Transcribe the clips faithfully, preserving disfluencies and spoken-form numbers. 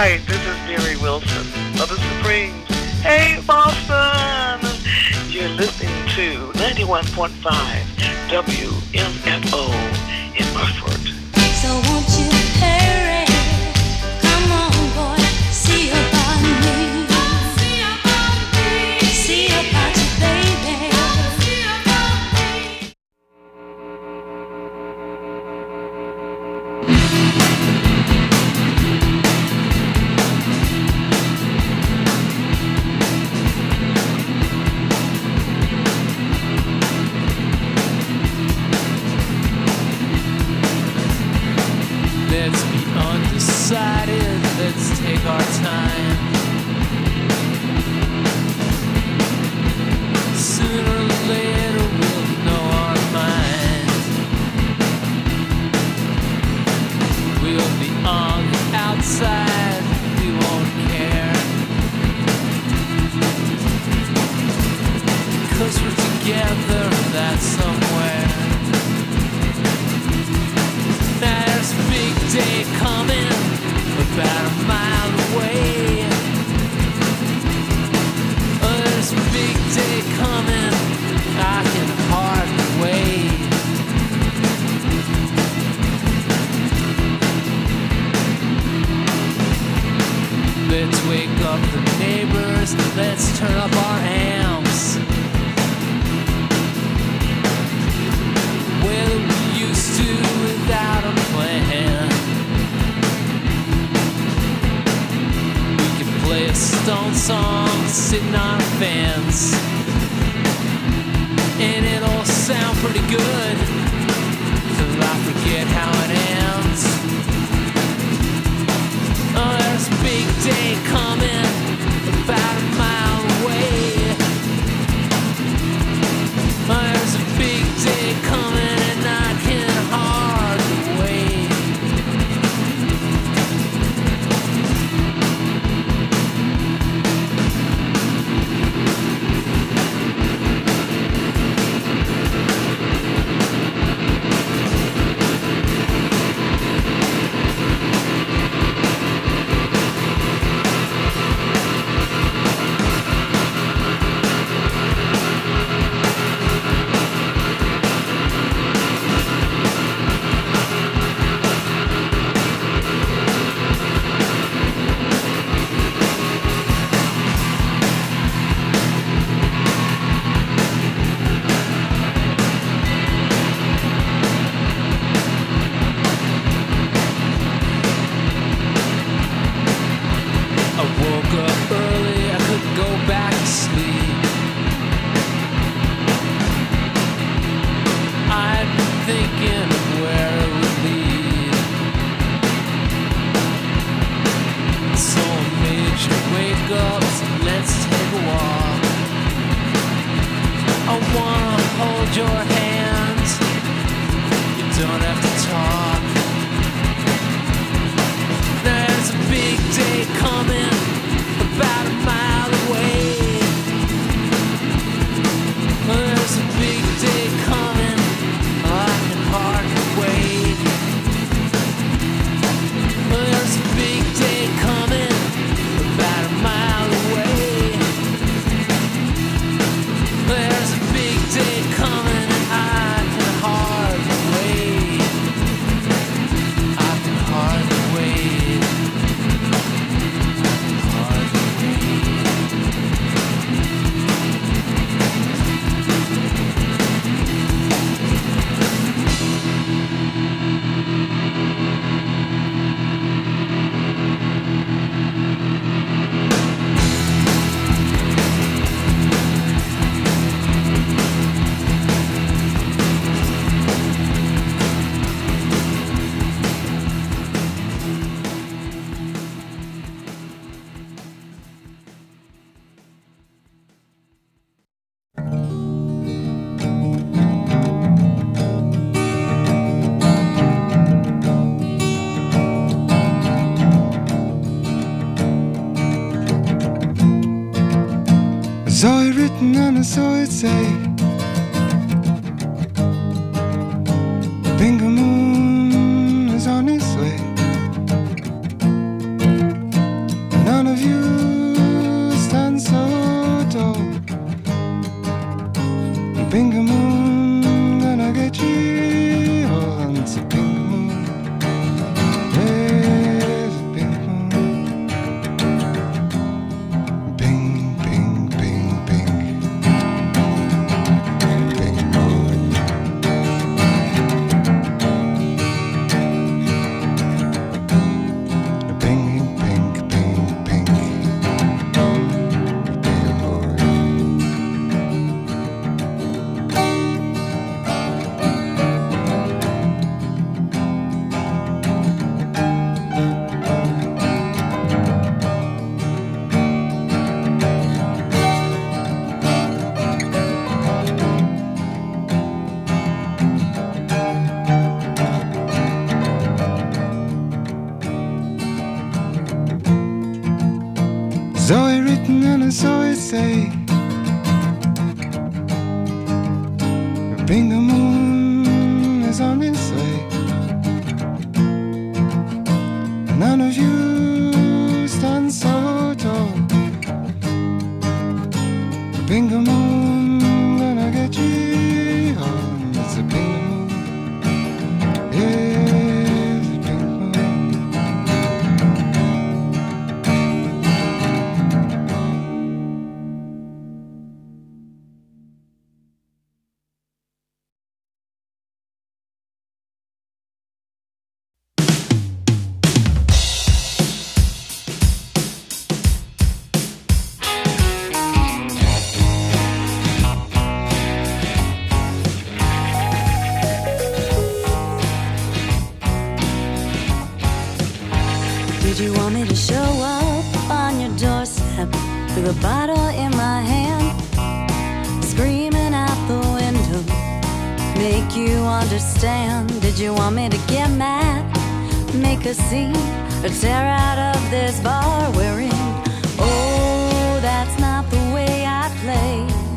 Hi, this is Mary Wilson of the Supremes. Hey, Boston! You're listening to ninety-one point five W M F O in Burford. So won't you hurry? Come on, boy, see about me. See about me. See about you, baby. See about me. Let's be undecided, let's take our time. Sooner or later we'll know our mind. We'll be on the outside, we won't care. Cause we're together, that's somewhere. There's a big day coming, about a mile away. Oh, there's a big day coming, I can hardly wait. Let's wake up the neighbors, let's turn up our amps. Well, we used to without a plan. We could play a Stone song sitting on a fence, and it'll sound pretty good till I forget how it ends. Oh, there's a big day coming, about a mile away. Oh, there's a big day coming, and I can hardly wait. I woke up early, I couldn't go back to sleep. I'd been thinking of where it would lead. So I made you wake up, so let's take a walk. I wanna hold your hand, you don't have to talk. There's a big day coming, about a mile away. There's a big day coming, I can hardly wait. There's a big day coming, about a mile away. There's a big day coming, and I can hardly wait. I can hardly wait. Hardly wait. I saw it written and I saw it say, Bingo Moon is on its way. and so it say. Bingo moon is on its way. None of you stand so tall. Bingo moon gonna get you home. It's a bingo moon. Yeah, it's a bingo moon. Did you want me to show up on your doorstep with a bottle in my hand, screaming out the window, make you understand? Did you want me to get mad, make a scene, or tear out of this bar we're in? Oh, that's not the way I play,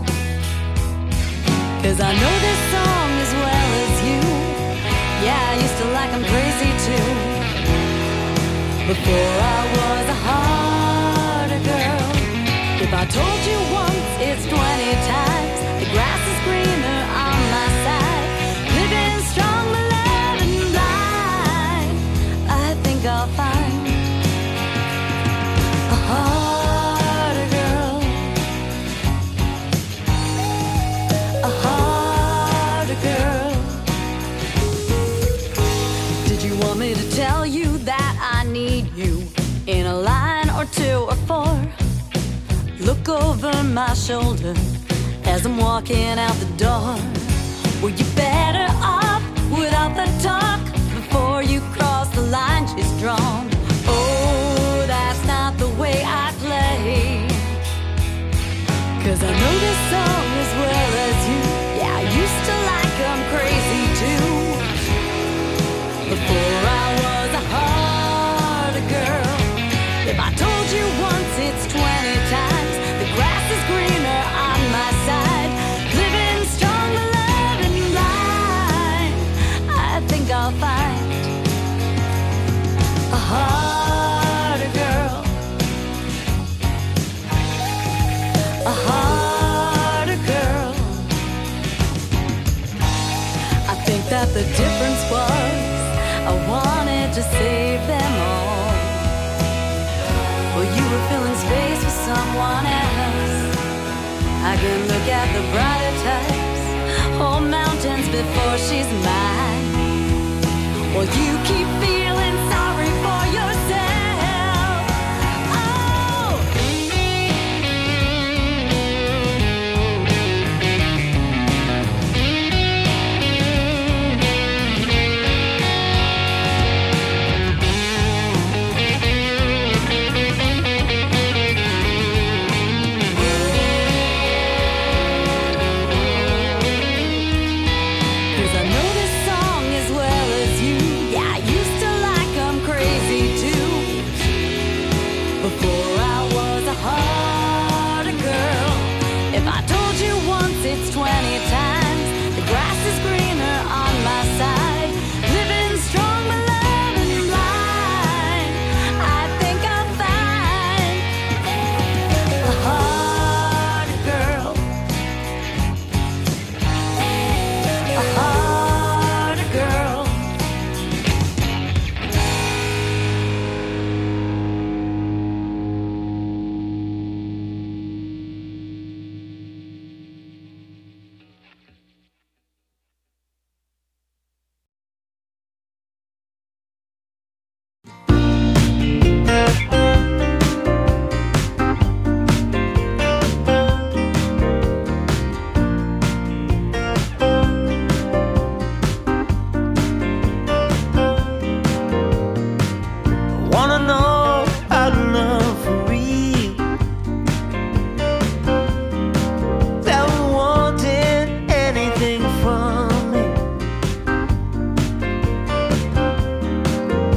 'cause I know this song as well as you. Yeah, I used to like 'em crazy too, before I was a harder girl. If I told you once, it's twenty times. The grass is greener on my side. Living strong, but loving blind. I think I'll find a harder girl, a harder girl. Did you want me to tell you that I need you in a line or two or four? Look over my shoulder as I'm walking out the door. Well, you better off without the talk before you cross the line she's drawn. Oh, that's not the way I play, 'cause I know this song as well as you. Yeah, I used to like 'em crazy too, before I was a harder girl. If I told you once, it's twenty times. The grass is greener on my side. Living strong, but loving blind. I think I'll find a harder girl, a harder girl. I think that the difference was I wanted to save them all. Well, you were filling space with someone else. I can look at the brighter types, whole mountains before she's mine. Well, you keep feeling sorry for yourself. Oh,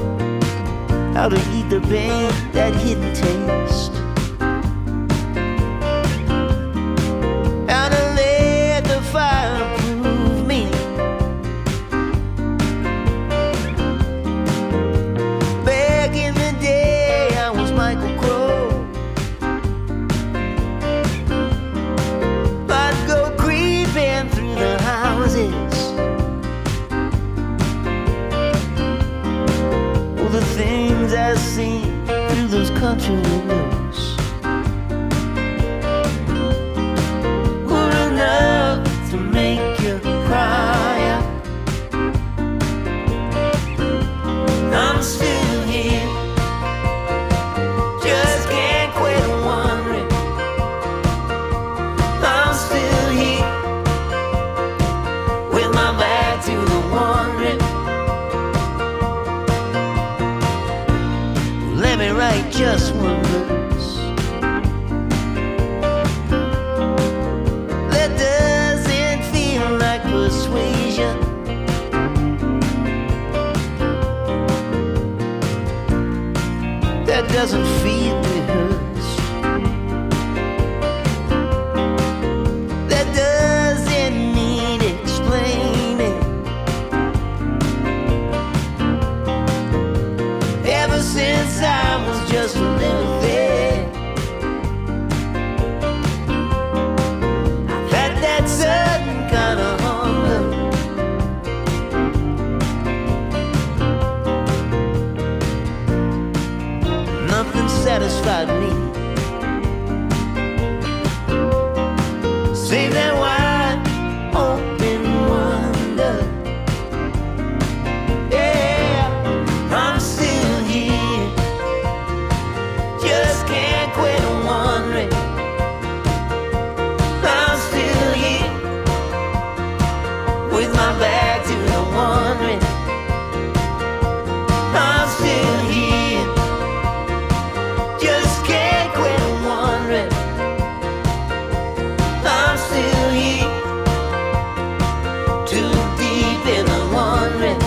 how to eat the pain, that hidden taste. country blues were enough to make you cry. I'm still here, just can't quit wondering. I'm still here, with my back to the wondering. Let me write just one verse that doesn't feel like persuasion. That doesn't feel rehearsed. That doesn't need explaining. Ever since I was just a little thing, I've had that sudden kind of hunger. Nothing satisfied me save that wide open wonder. Yeah, I'm still here, just can't quit wondering. I'm still here, with my back to the wondering. I'm still here, just can't quit wondering. I'm still here, too deep in the wondering.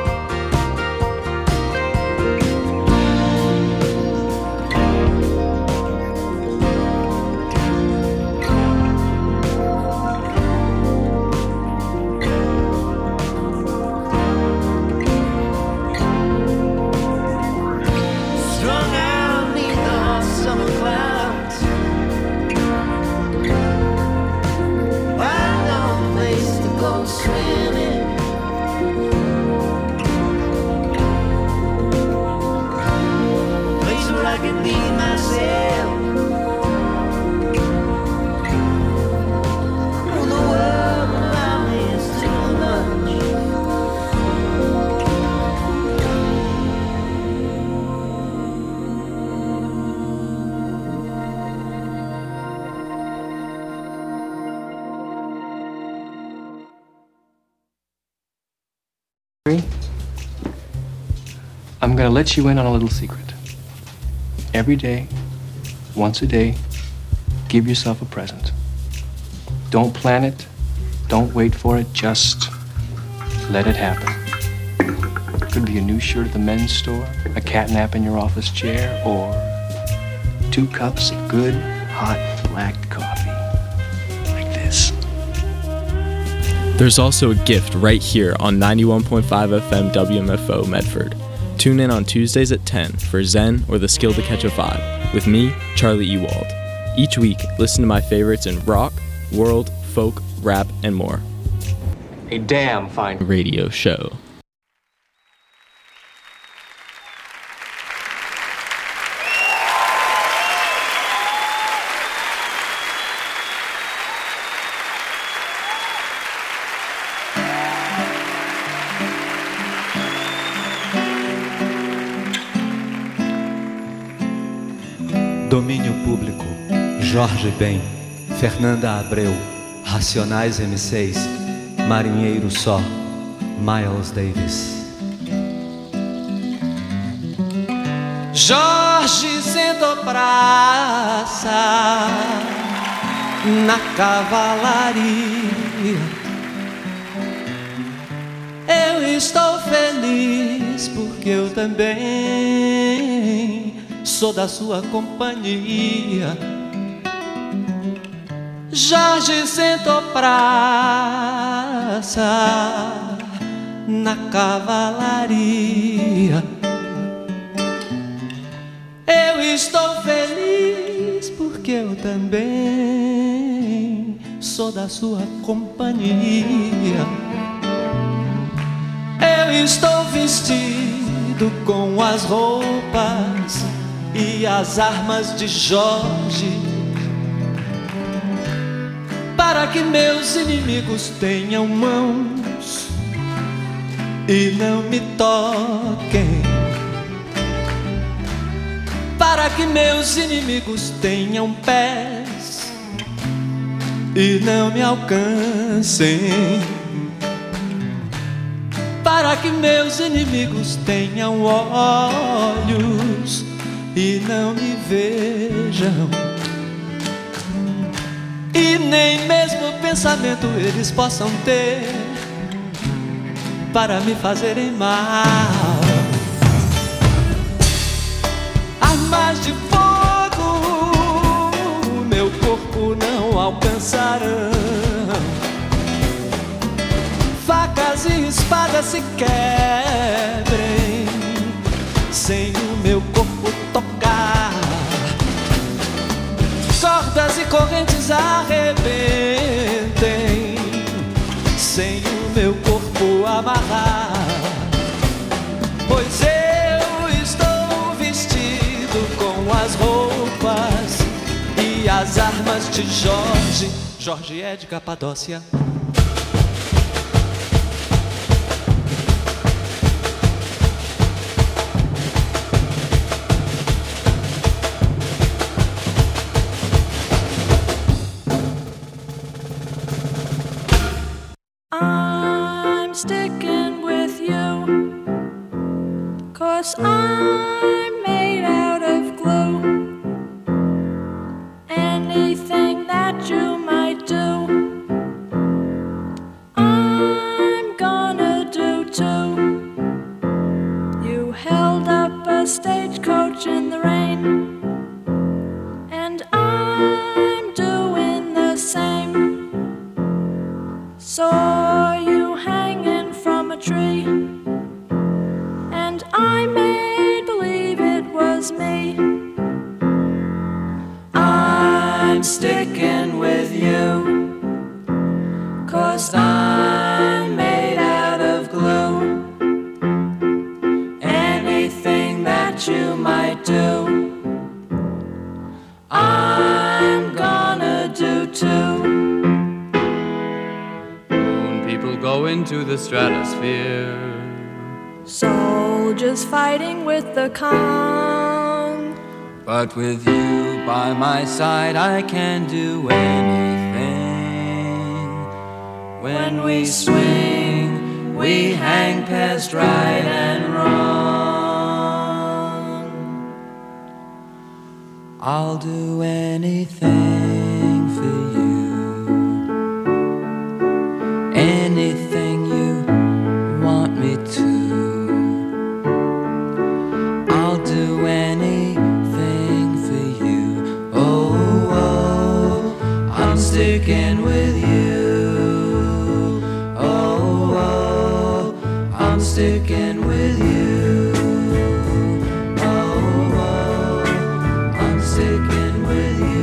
Strung out neath the hot summer clouds, find no place to go swimming. Place where I can be myself. Oh, the world around me is too much. I'm gonna let you in on a little secret. Every day, once a day, give yourself a present. Don't plan it, don't wait for it, just let it happen. Could be a new shirt at the men's store, a cat nap in your office chair, or two cups of good, hot, black coffee. Like this. There's also a gift right here on ninety-one point five F M W M F O Medford. Tune in on Tuesdays at ten for Zen or the Skill to Catch a Vibe with me, Charlie Ewald. Each week, listen to my favorites in rock, world, folk, rap, and more. A damn fine Radio show. Domínio Público, Jorge Ben, Fernanda Abreu, Racionais M seis, Marinheiro Só, Miles Davis. Jorge sentou praça na cavalaria. Eu estou feliz porque eu também sou da sua companhia. Jorge sentou praça na cavalaria. Eu estou feliz porque eu também sou da sua companhia. Eu estou vestido com as roupas e as armas de Jorge, para que meus inimigos tenham mãos e não me toquem, para que meus inimigos tenham pés e não me alcancem, para que meus inimigos tenham olhos e não me vejam, e nem mesmo pensamento eles possam ter para me fazerem mal. Armas de fogo meu corpo não alcançarão, facas e espadas se quebrem sem o meu corpo tocar, cordas e correntes arrebentem sem o meu corpo amarrar, pois eu estou vestido com as roupas e as armas de Jorge. Jorge é de Capadócia. Sticking with you, 'cause I'm made out of glue. Anything that you might do, I'm gonna do too. You held up a stagecoach in the rain, and I'm doing the same. Saw you hanging from a tree, and I made believe it was me. I'm sticking with you, 'cause I'm made out of glue. Anything that you might do, I'm gonna do too. Go into the stratosphere, soldiers fighting with the Kong, but with you by my side I can do anything. When we swing, we hang past right and wrong. I'll do anything for you, anything you want me to. I'll do anything for you. Oh, oh, I'm sticking with you. Oh, oh, I'm sticking with you. Oh, oh, I'm sticking with you.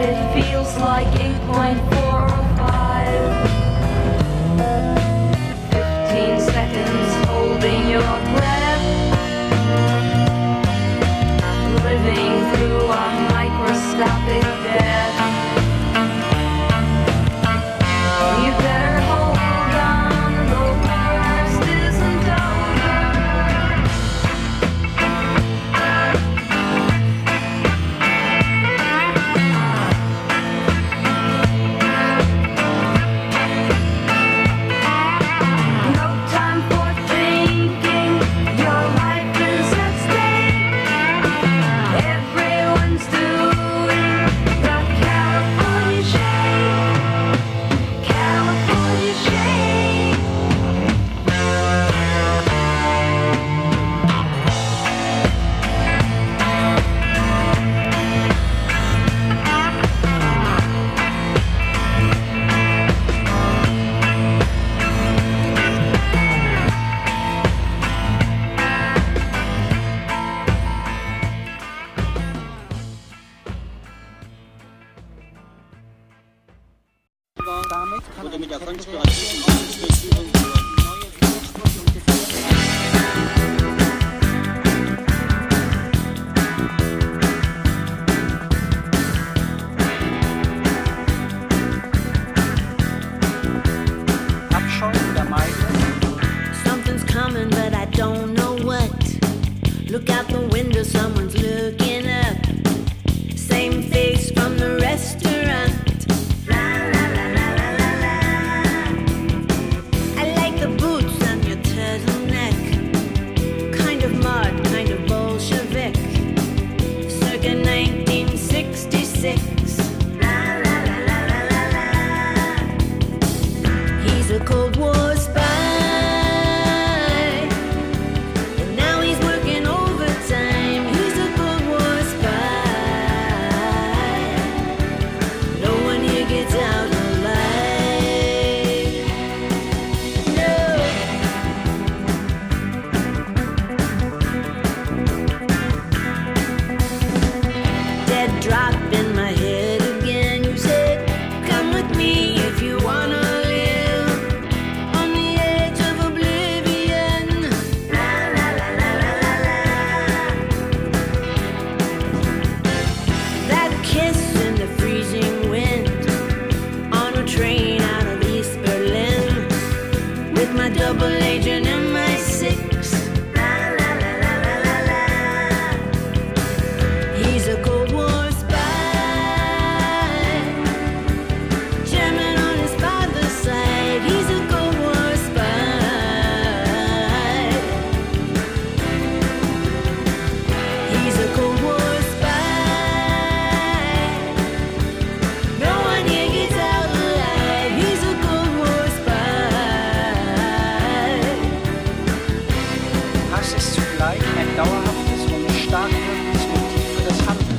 it feels like eight point four oh five. Fifteen seconds holding your breath, living through a microscopic death. You better hold on, the worst isn't over. No time for thinking, your life is at stake. Everyone's doing the California shake, California shake. Something's coming, but I don't know what. Look out the window, someone's looking up. Same face from the restaurant. La, la, la, la, la, la, la. I like the boots on your turtleneck. Kind of mod, kind of Bolshevik. Circa nineteen sixty-six. La, la, la, la, la, la, la. He's a Cold War spy. And now he's working overtime. He's a Cold War spy. No one here gets out alive. No. Dead drop in my head again. You said, come with me if you wanna live on the edge of oblivion. La la la la la la la. That kiss in the freezing wind on a train out of East Berlin with my double agent and my six. La la la la la la la. He's a Cold War spy. German on his father's side. He's a Cold War spy. He's a Cold War spy. No one here gets out alive. He's a Cold War spy. Hass ist zugleich ein dauerhaftes und stark wirkendes Motiv für das Handeln.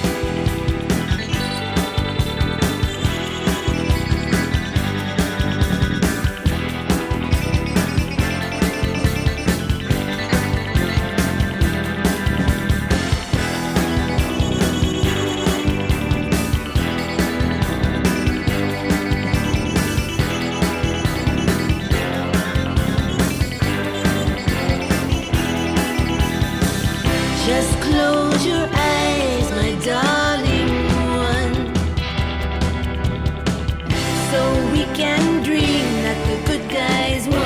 Just close your eyes, my darling one, so we can dream that the good guys won.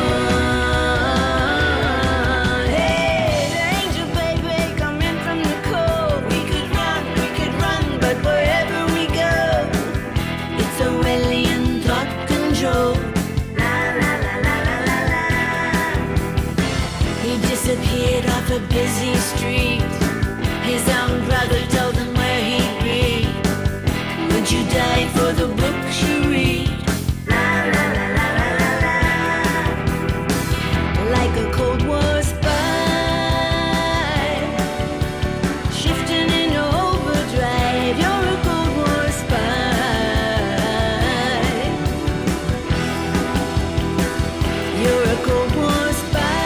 Hey, the angel baby, come in from the cold. We could run, we could run, but wherever we go, it's Orwellian thought control. La la la la la la la. He disappeared off a busy street. His own brother told him where he'd be. Would you die for the books you read? La la la la la la la. Like a Cold War spy, shifting into overdrive. You're a Cold War spy. You're a Cold War spy.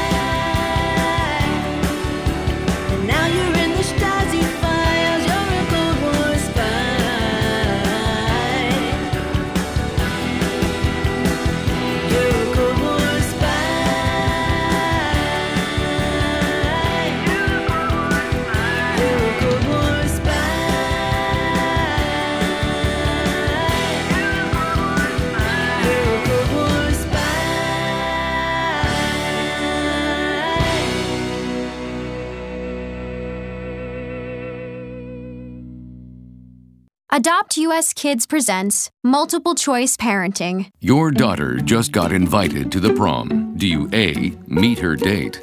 And now you're in the Stasi files. You're a Cold War spy. Adopt U S Kids presents Multiple Choice Parenting. Your daughter just got invited to the prom. Do you A, meet her date?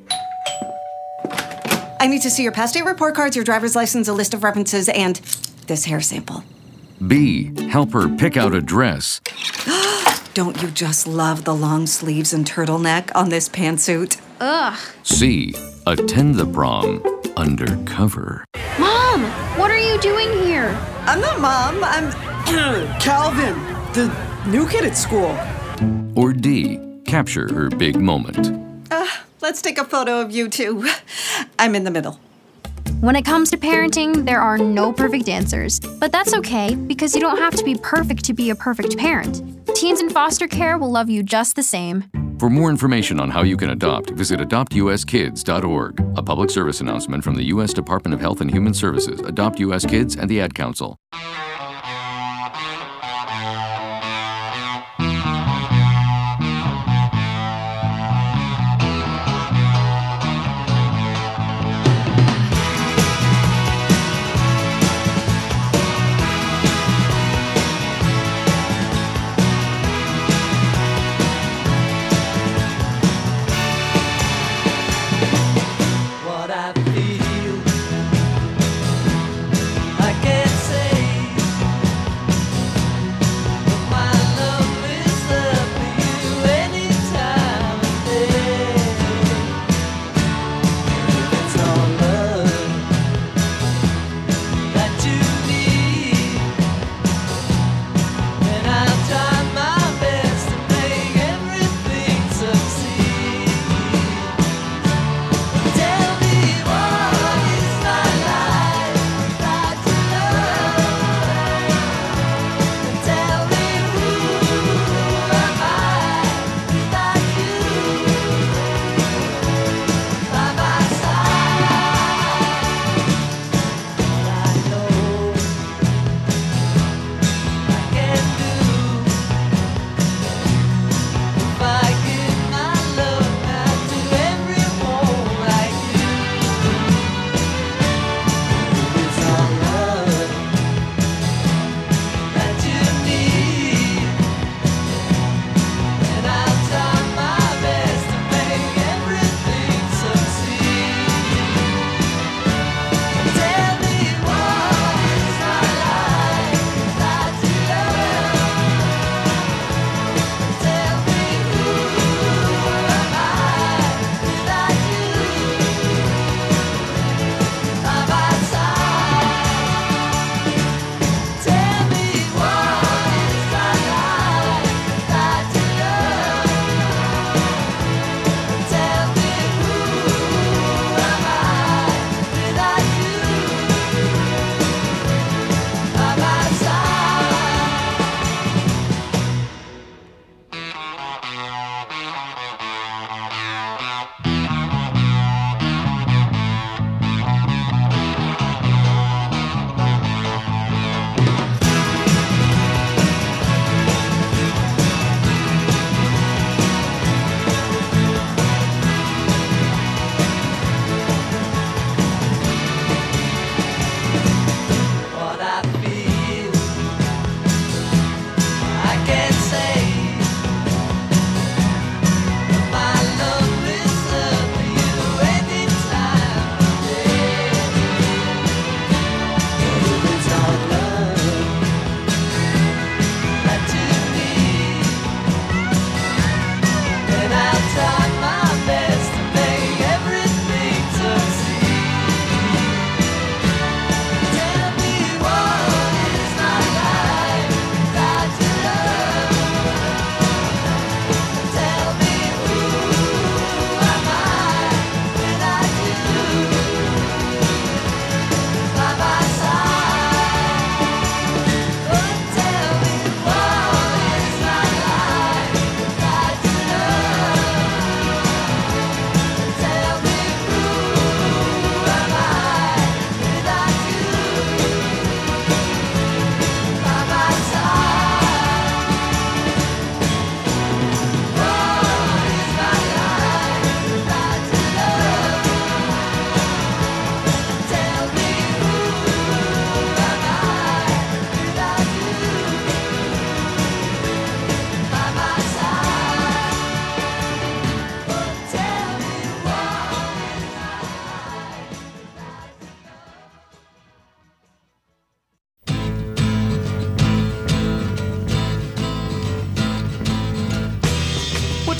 I need to see your past date report cards, your driver's license, a list of references, and this hair sample. B, help her pick out a dress. Don't you just love the long sleeves and turtleneck on this pantsuit? Ugh. C, attend the prom undercover. Mom, what are you doing here? I'm not Mom, I'm Calvin, the new kid at school. Or D, capture her big moment. Uh, let's take a photo of you two. I'm in the middle. When it comes to parenting, there are no perfect answers. But that's okay, because you don't have to be perfect to be a perfect parent. Teens in foster care will love you just the same. For more information on how you can adopt, visit adopt u s kids dot org. A public service announcement from the U S Department of Health and Human Services, Adopt U S Kids, and the Ad Council. What I feel, I can't say.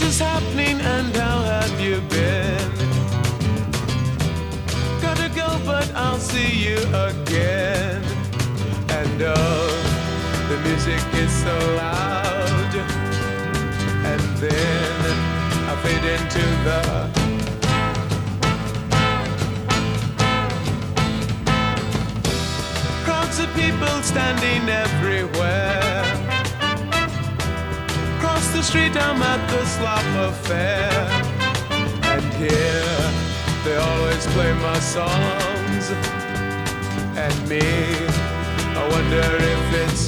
is happening and how have you been? Gotta go, but I'll see you again. And oh, the music is so loud. And then I fade into the crowds of people standing everywhere. Across the street I'm at the Slop Affair. And here they always play my songs. And me, I wonder if it's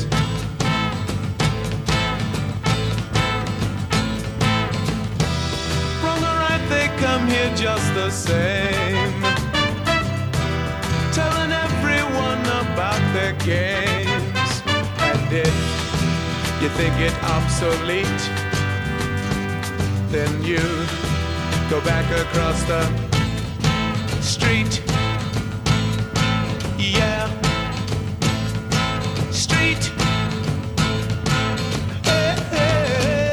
wrong or right, they come here just the same, telling everyone about their games. And if you think it obsolete, then you go back across the street. Yeah, street. Hey, hey,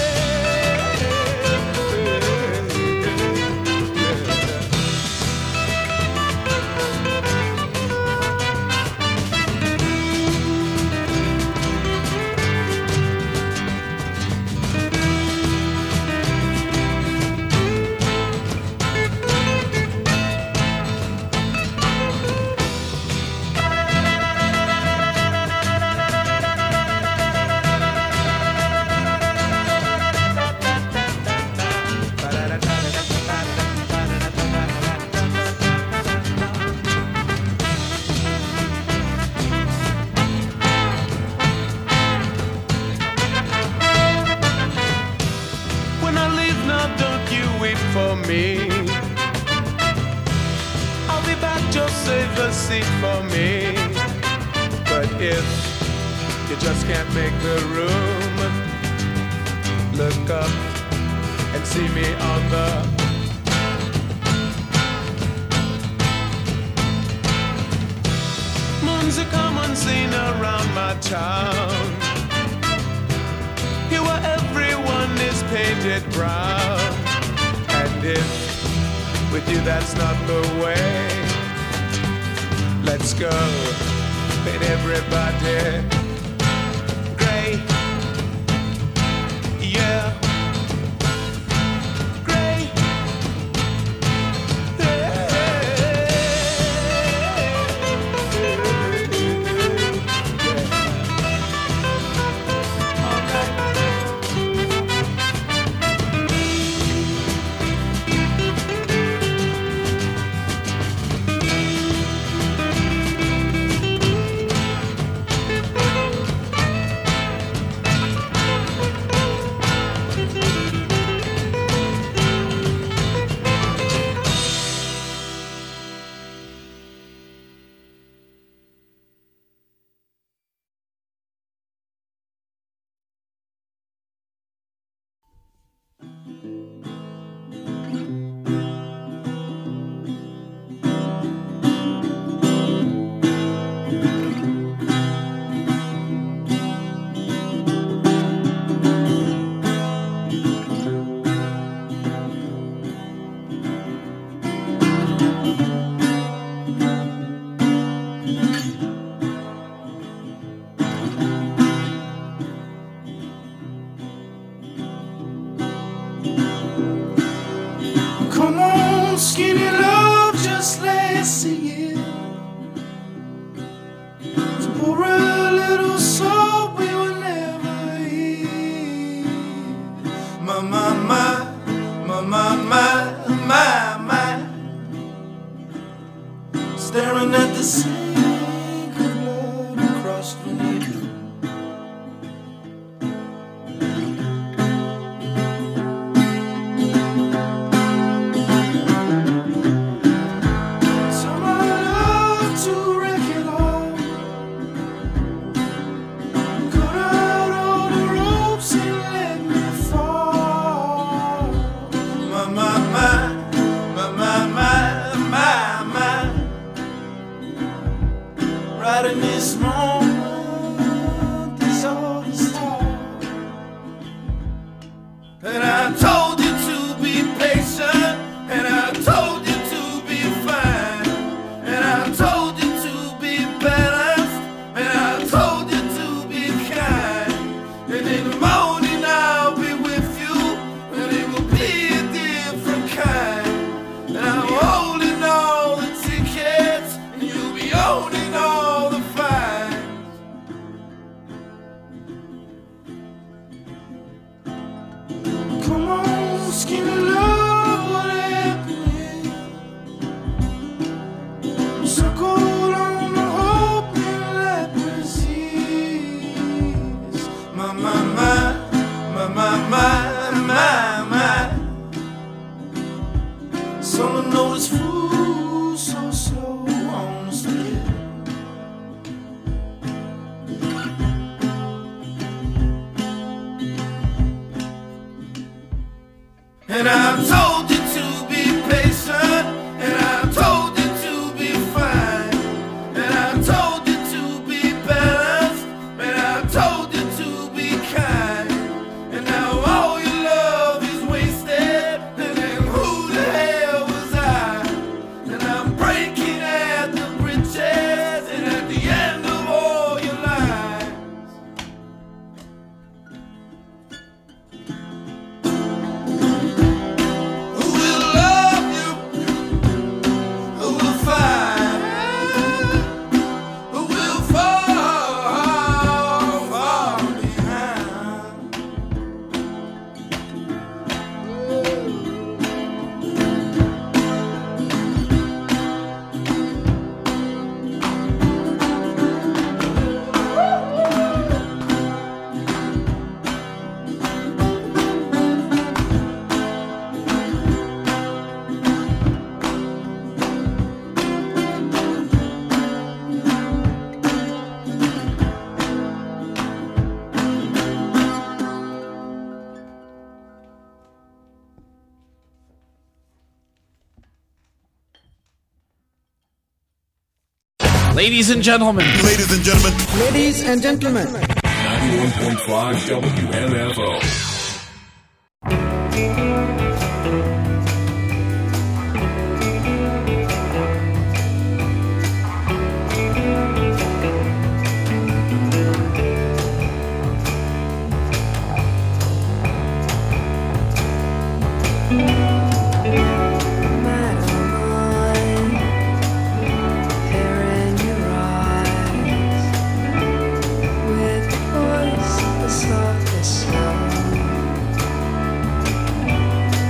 for me. I'll be back, just save a seat for me. But if you just can't make the room, look up and see me on the moon's a common scene around my town. Here where everyone is painted brown. And if with you that's not the way, let's go, paint everybody gray. Yeah, gray. And I'm told you to be patient, and I'm told you to be fine, and I'm told you to be balanced, and I'm told you to be kind. And now all your love is wasted, and then who the hell was I? And I'm breaking at the bridges, and at the end of all your lies. Who will love you? Who will find? Who will fall, fall behind? Ladies and gentlemen. Ladies and gentlemen. Ladies and gentlemen. ninety-one point five W M F O. With voice the softest sound.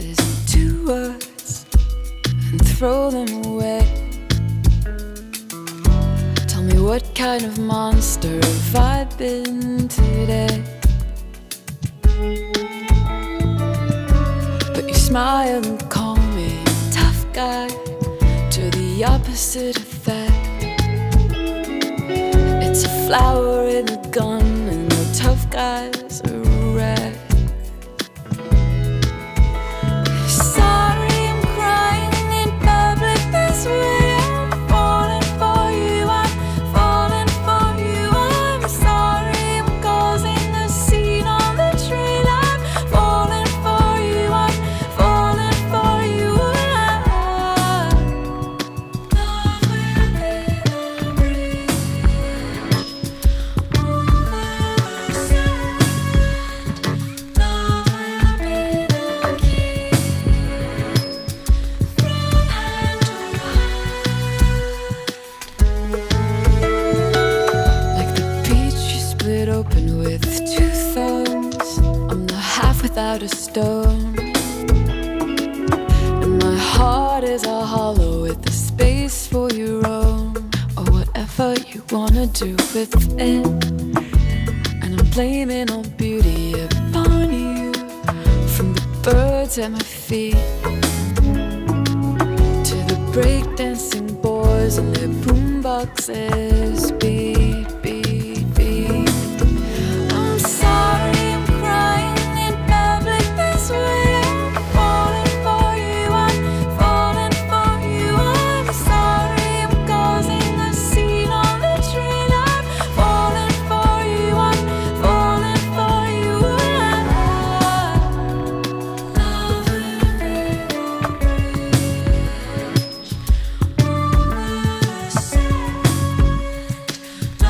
pieces into words and throw them away. Tell me what kind of monster have I been today? But you smile and call me tough guy, to the opposite effect. It's a flower in a gun and the tough guy's a wreck. Sorry, I'm crying in public this way. I'm falling for you, I'm falling for you. I'm sorry, I'm causing the scene on the train. I'm falling for you, I'm falling for you. Love will be the breeze. Open with two thumbs, I'm the half without a stone, and my heart is a hollow with a space for your own, or whatever you wanna do with it. And I'm blaming all beauty upon you, from the birds at my feet to the breakdancing boys and their boomboxes. Beat, beat, beat. I'm sorry, I'm crying in public this way. I'm falling for you, I'm falling for you. I'm sorry, I'm causing a scene on the train. I'm falling for you, I'm falling for you. Love will be the bridge over the sand.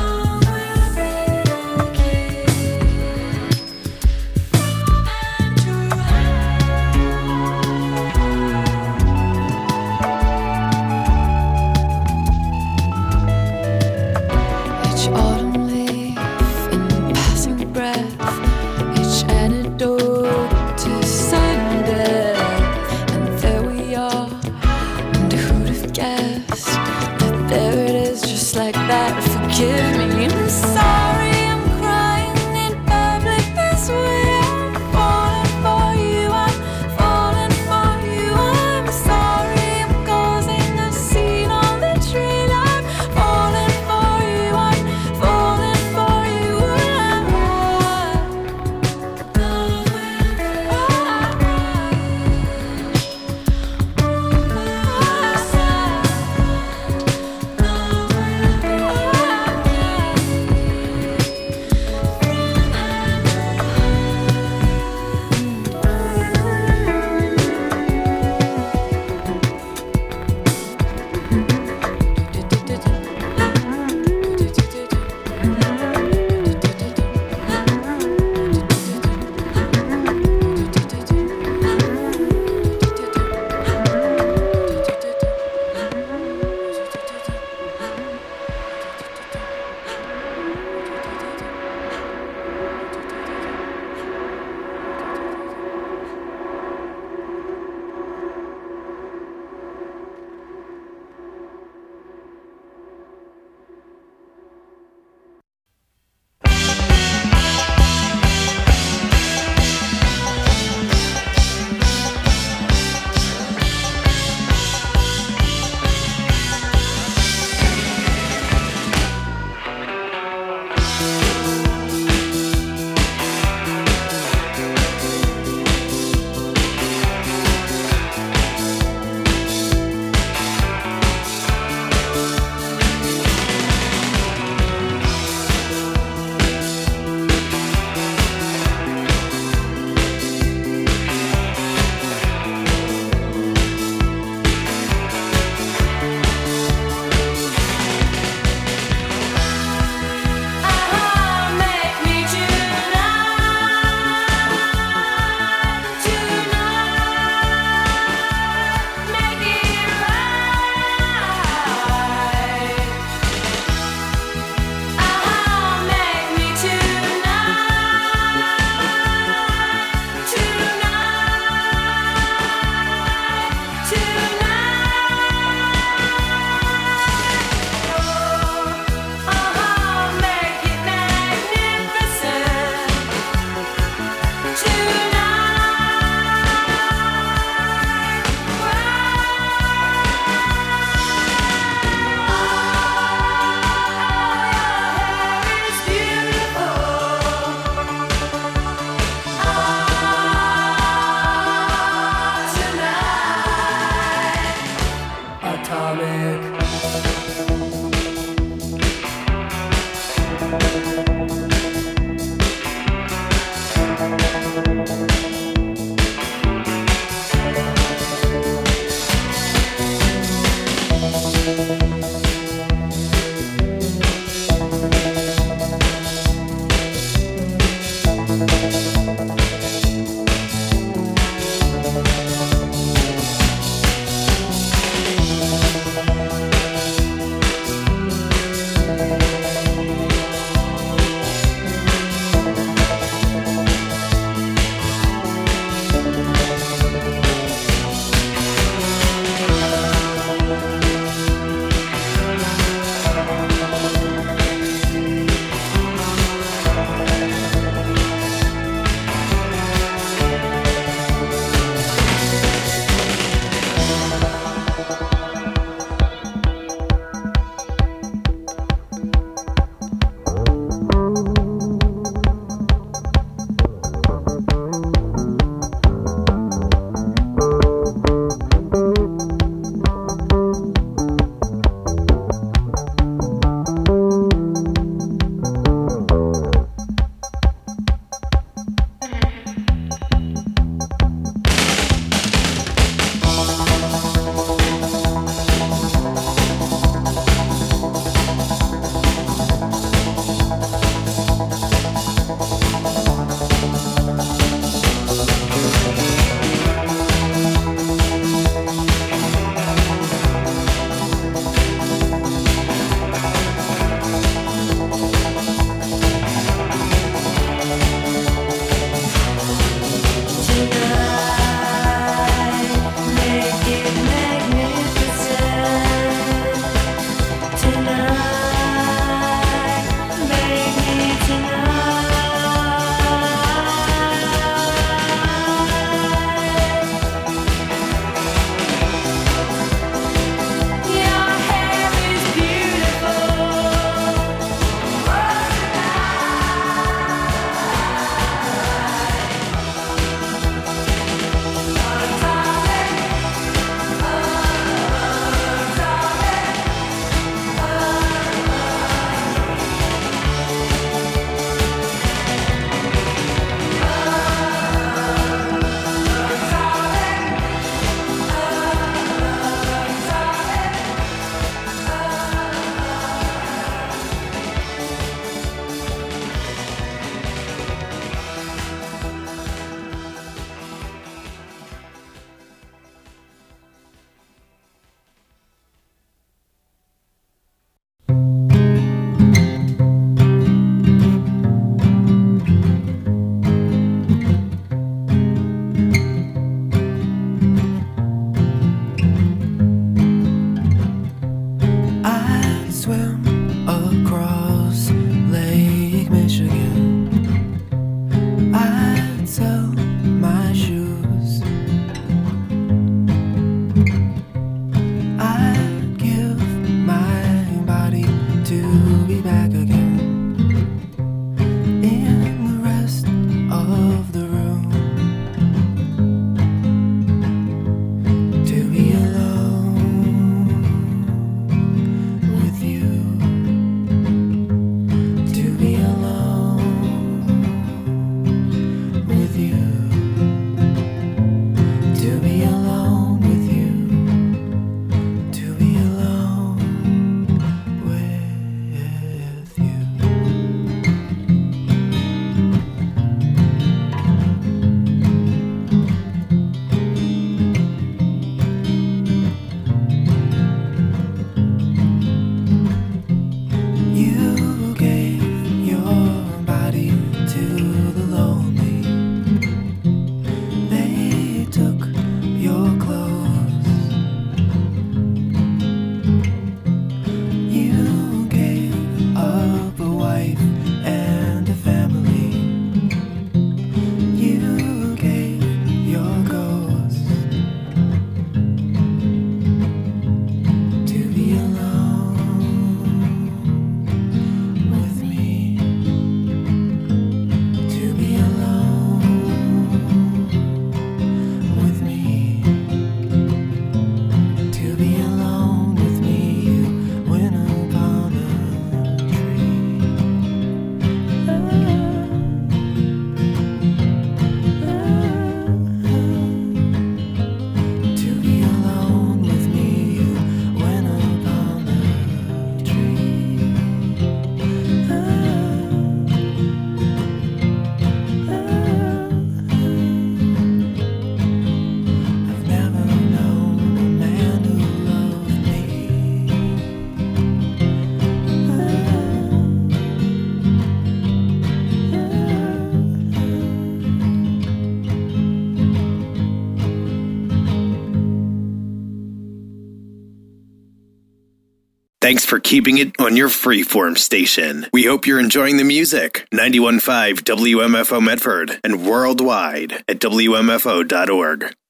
Thanks for keeping it on your freeform station. We hope you're enjoying the music. ninety-one point five W M F O Medford and worldwide at W M F O dot org.